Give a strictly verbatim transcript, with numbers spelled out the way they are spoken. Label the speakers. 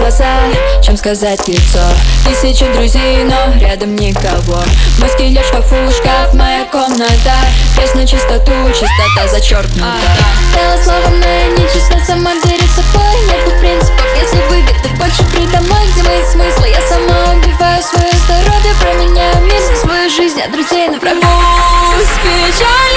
Speaker 1: глаза, чем сказать в лицо. Тысячи друзей, но рядом никого. Мой скелет в шкафу, шкаф, моя комната. Крест на чистоту, чистота зачеркнута.
Speaker 2: Дала слово, но не честна сама перед собой. Нету принципов, если выгоды больше придо мной. Где мои смыслы? Я сама убиваю свое здоровье. Променяю мир за свою жизнь, а друзей на врагов.
Speaker 1: Печаль